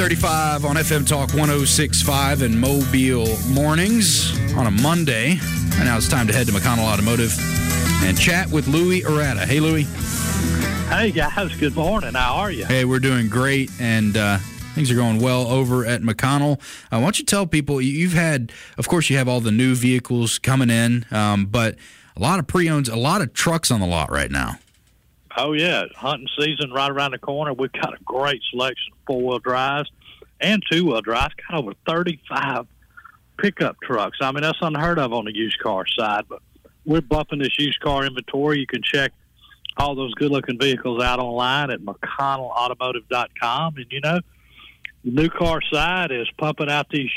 8:35 on FM Talk 106.5 in Mobile mornings on a Monday. And now it's time to head to McConnell Automotive and chat with Louis Arata. Hey, Louis. Hey, guys. Good morning. How are you? Hey, we're doing great, and things are going well over at McConnell. Why don't you tell people, you've had, of course, you have all the new vehicles coming in, but a lot of pre-owns, a lot of trucks on the lot right now. Oh, yeah. Hunting season right around the corner. We've got a great selection of four-wheel drives and two-wheel drives. Got over 35 pickup trucks. I mean, that's unheard of on the used car side, but we're bumping this used car inventory. You can check all those good-looking vehicles out online at McConnellAutomotive.com. And, you know, the new car side is pumping out these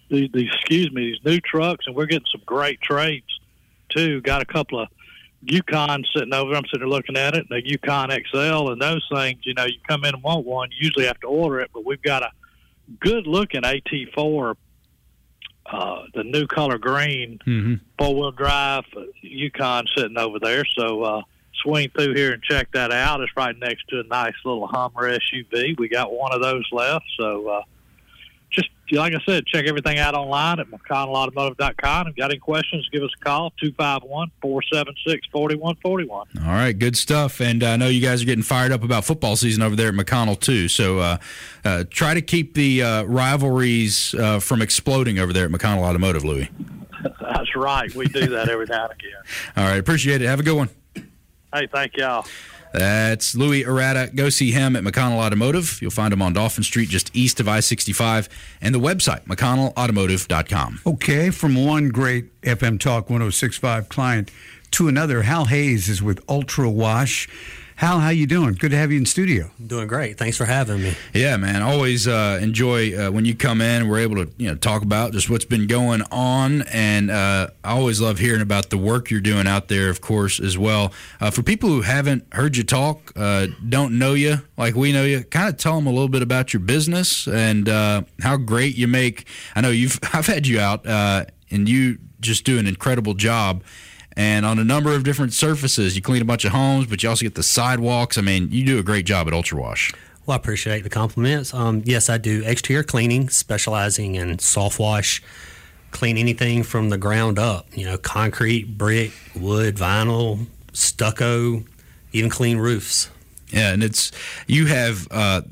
new trucks, and we're getting some great trades, too. Got a couple of Yukon sitting over there. I'm sitting there looking at it, the Yukon XL, and those things, you know, you come in and want one, you usually have to order it, but we've got a good-looking AT4, the new color green, four-wheel drive Yukon sitting over there. So swing through here and check that out. It's right next to a nice little Hummer SUV. We got one of those left. So just like I said, check everything out online at McConnellAutomotive.com. If you got any questions, give us a call, 251-476-4141. All right, good stuff. And I know you guys are getting fired up about football season over there at McConnell, too. So try to keep the rivalries from exploding over there at McConnell Automotive, Louis. That's right. We do that every now and again. All right, appreciate it. Have a good one. Hey, thank y'all. That's Louis Arata. Go see him at McConnell Automotive. You'll find him on Dolphin Street, just east of I-65, and the website, McConnellAutomotive.com. Okay, from one great FM Talk 106.5 client to another, Hal Hayes is with Ultra Wash. Hal, how you doing? Good to have you in studio. Doing great. Thanks for having me. Yeah, man. Always enjoy when you come in. We're able to talk about just what's been going on, and I always love hearing about the work you're doing out there, of course, as well. For people who haven't heard you talk, don't know you like we know you, kind of tell them a little bit about your business and how great you make. I know I've had you out, and you just do an incredible job. And on a number of different surfaces, you clean a bunch of homes, but you also get the sidewalks. I mean, you do a great job at Ultra Wash. Well, I appreciate the compliments. Yes, I do exterior cleaning, specializing in soft wash, clean anything from the ground up, concrete, brick, wood, vinyl, stucco, even clean roofs. Yeah, and you have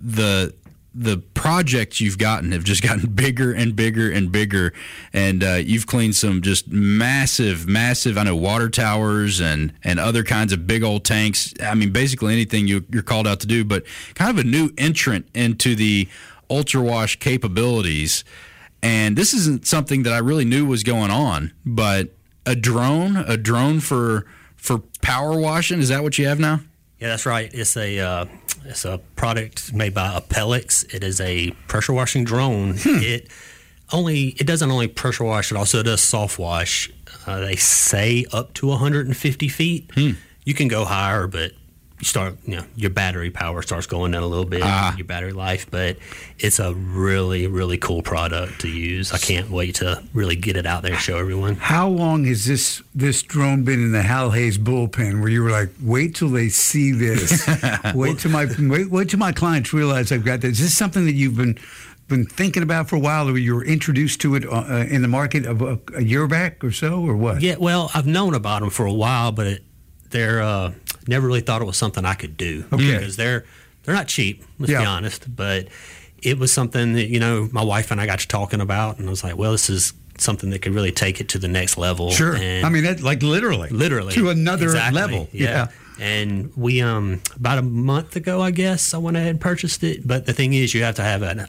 the projects you've gotten have just gotten bigger and bigger and bigger, and you've cleaned some just massive, I know, water towers and other kinds of big old tanks. I mean, basically anything you're called out to do, but kind of a new entrant into the Ultra Wash capabilities. And this isn't something that I really knew was going on, but a drone for power washing, is that what you have now? Yeah, that's right. It's a product made by Apelix. It is a pressure washing drone. It doesn't only pressure wash, it also does soft wash. They say up to 150 feet. You can go higher, but you start, your battery power starts going down a little bit, your battery life. But it's a really, really cool product to use. I can't wait to really get it out there and show everyone. How long has this drone been in the Hal Hayes bullpen where you were like, wait till they see this, wait till my clients realize I've got this? Is this something that you've been thinking about for a while, or you were introduced to it in the market a year back or so, or what? Yeah, well, I've known about them for a while, but they're never really thought it was something I could do. Okay. Because they're not cheap, let's be honest. But it was something that, my wife and I got to talking about, and I was like, well, this is something that could really take it to the next level. Sure. And I mean, that, like literally to another level. Yeah. And we, about a month ago, I guess, I went ahead and purchased it. But the thing is, you have to have an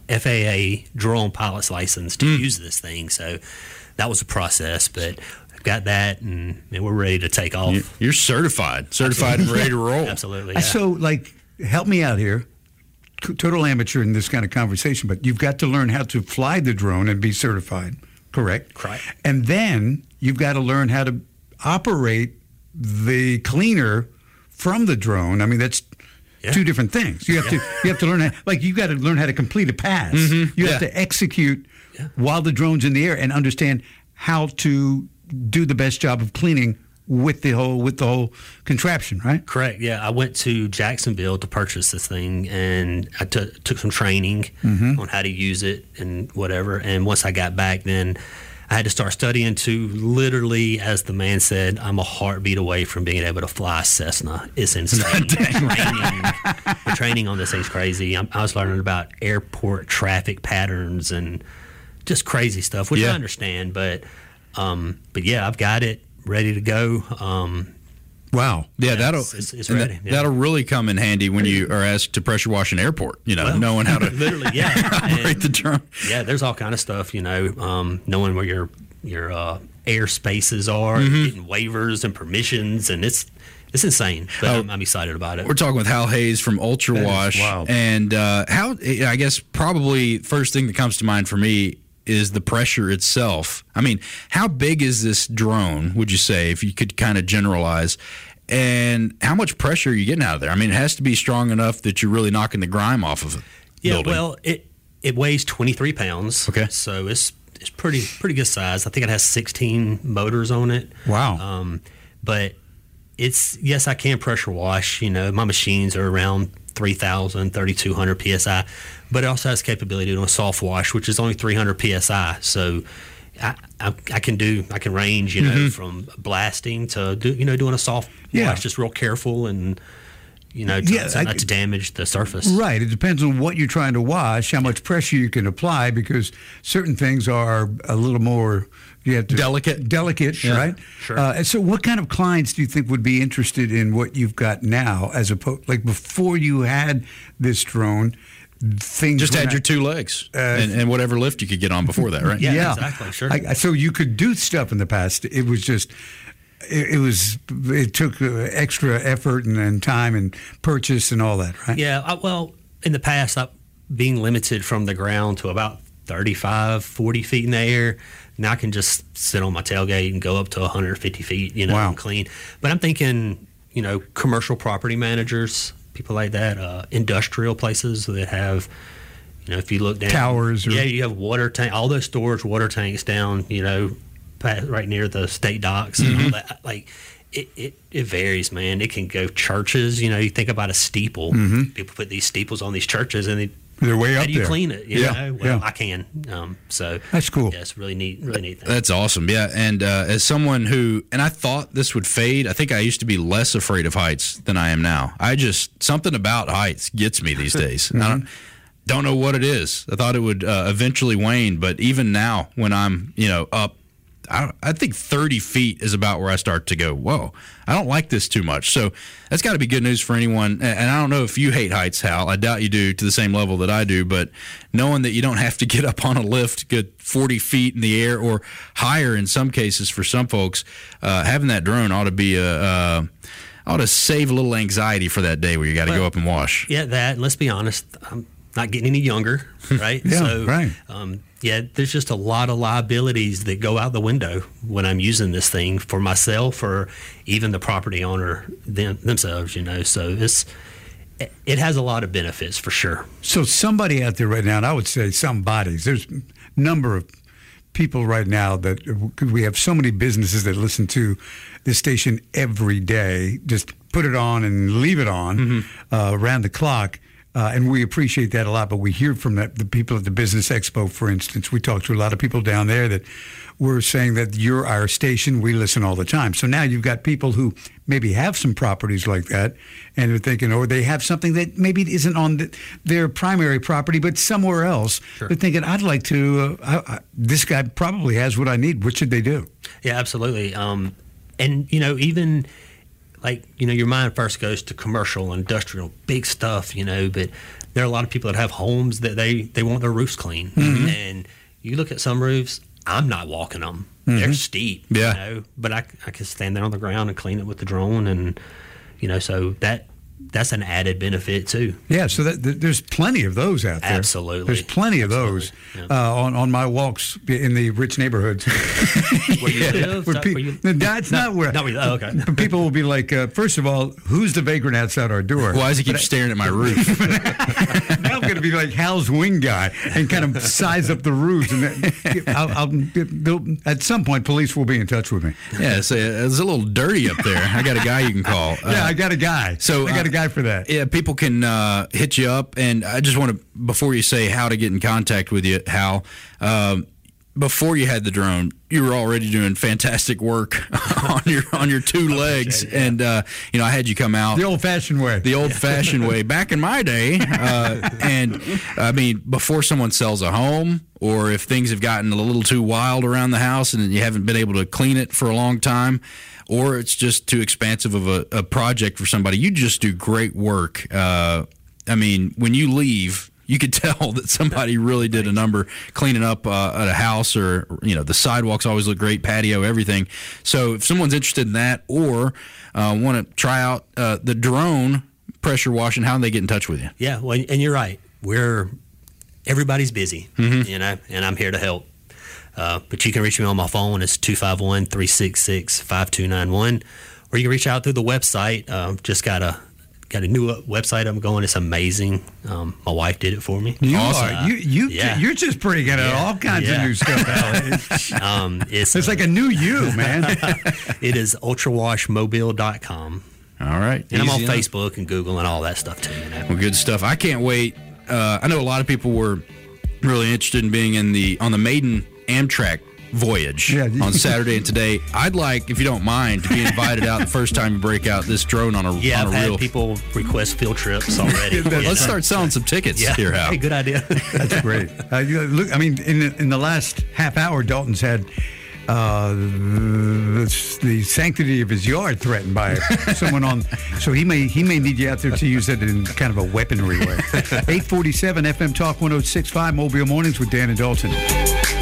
FAA drone pilot's license to use this thing. So that was a process, but got that, and we're ready to take off. You're certified and ready to roll. Absolutely. Yeah. So, help me out here. Total amateur in this kind of conversation, but you've got to learn how to fly the drone and be certified, correct? Correct. And then you've got to learn how to operate the cleaner from the drone. I mean, that's two different things. You have to learn you've got to learn how to complete a pass. You have to execute while the drone's in the air and understand how to do the best job of cleaning with the whole contraption, right? Correct. Yeah, I went to Jacksonville to purchase this thing, and I took some training on how to use it and whatever. And once I got back, then I had to start studying to literally, as the man said, I'm a heartbeat away from being able to fly a Cessna. It's insane. The training on this thing's crazy. I was learning about airport traffic patterns and just crazy stuff, which I understand. But yeah, I've got it ready to go. Wow. Yeah, it's ready. That'll really come in handy when you are asked to pressure wash an airport, knowing how to literally, operate the drone. Yeah, there's all kind of stuff, knowing where your air spaces are, getting waivers and permissions, and it's insane. But I'm excited about it. We're talking with Hal Hayes from Ultra Wash. Wow. And I guess probably first thing that comes to mind for me is the pressure itself. I mean, how big is this drone, would you say, if you could kind of generalize? And how much pressure are you getting out of there? I mean, it has to be strong enough that you're really knocking the grime off of it. Yeah, well, it weighs 23 pounds. Okay. So it's pretty good size. I think it has 16 motors on it. Wow. But yes, I can pressure wash. My machines are around 3,000, 3,200 PSI, but it also has capability to do a soft wash, which is only 300 PSI. So I can range, from blasting to doing a soft wash, just real careful and not to damage the surface. Right. It depends on what you're trying to wash, how much pressure you can apply, because certain things are a little more delicate, right? Sure. So what kind of clients do you think would be interested in what you've got now, as opposed, like before you had this drone? Things just had your two legs and whatever lift you could get on before that, right? Yeah, exactly. Sure. So you could do stuff in the past. It was just, it took extra effort and time and purchase and all that, right? Yeah. Well, in the past, being limited from the ground to about 35, 40 feet in the air, now I can just sit on my tailgate and go up to 150 feet, and clean. But I'm thinking, commercial property managers, people like that, industrial places that have, if you look down, towers. You have water tank, all those storage water tanks down, right near the state docks and all that. Like it varies, man. It can go churches. You think about a steeple. People put these steeples on these churches, and they're way up there. How do you clean it? I can. So that's cool. Yeah, it's really neat thing. That's awesome. Yeah, and as someone who, and I thought this would fade. I think I used to be less afraid of heights than I am now. Something about heights gets me these days. I don't know what it is. I thought it would eventually wane, but even now, when I'm up, I think 30 feet is about where I start to go, whoa, I don't like this too much. So that's got to be good news for anyone. And I don't know if you hate heights, Hal. I doubt you do to the same level that I do. But knowing that you don't have to get up on a lift, get 40 feet in the air or higher in some cases for some folks, having that drone ought to save a little anxiety for that day where you got to go up and wash. Yeah, that. And let's be honest, I'm not getting any younger, right? Right. There's just a lot of liabilities that go out the window when I'm using this thing for myself or even the property owner themselves, So it has a lot of benefits for sure. So somebody out there right now, and I would say there's a number of people right now that we have so many businesses that listen to this station every day, just put it on and leave it on around the clock. And we appreciate that a lot, but we hear from the people at the Business Expo, for instance. We talk to a lot of people down there that were saying that you're our station. We listen all the time. So now you've got people who maybe have some properties like that, and they're thinking, or they have something that maybe isn't on their primary property, but somewhere else. Sure. They're thinking, I'd like to, this guy probably has what I need. What should they do? Yeah, absolutely. And, even... your mind first goes to commercial, industrial, big stuff, but there are a lot of people that have homes that they want their roofs clean. And you look at some roofs, I'm not walking them. They're steep, but I can stand there on the ground and clean it with the drone. And, so that's an added benefit too. Yeah, so there's plenty of those out there. Absolutely. There's plenty of those on my walks in the rich neighborhoods. Where you live? That's not where. Okay. But people will be like, first of all, who's the vagrant outside our door? Why does he keep staring at my roof? Now I'm going to be like Hal's wing guy and kind of size up the roofs. And at some point, police will be in touch with me. Yeah, it's a little dirty up there. I got a guy you can call. Yeah, I got a guy. So I got a guy for that. Yeah, people can hit you up, and I just want to, before you say how to get in contact with you, Hal, before you had the drone, you were already doing fantastic work on your two legs, and I had you come out the old-fashioned way. The old-fashioned way. Back in my day, and I mean, before someone sells a home, or if things have gotten a little too wild around the house and you haven't been able to clean it for a long time, or it's just too expansive of a project for somebody, you just do great work. I mean, when you leave, you could tell that somebody really did a number cleaning up at a house, or the sidewalks always look great, patio, everything. So if someone's interested in that, or want to try out the drone pressure washing, how do they get in touch with you? Yeah, well, and you're right. Everybody's busy, and I'm here to help. But you can reach me on my phone. It's 251-366-5291, or you can reach out through the website. Just got a new website I'm going. It's amazing. My wife did it for me. You're just pretty good at all kinds of new stuff, Al. It's like a new you, man. It is ultrawashmobile.com. All right. And I'm on Facebook and Google and all that stuff too. Well, good stuff. I can't wait. I know a lot of people were really interested in being on the maiden Amtrak voyage on Saturday and today. I'd like, if you don't mind, to be invited out the first time you break out this drone on a I've reel. had people request field trips already. Let's start selling some tickets here, Hal. Hey, good idea. That's great. Look, I mean, in the last half hour, Dalton's had the sanctity of his yard threatened by someone on. So he may need you out there to use it in kind of a weaponry way. 847 FM Talk 106.5 Mobile Mornings with Dan and Dalton.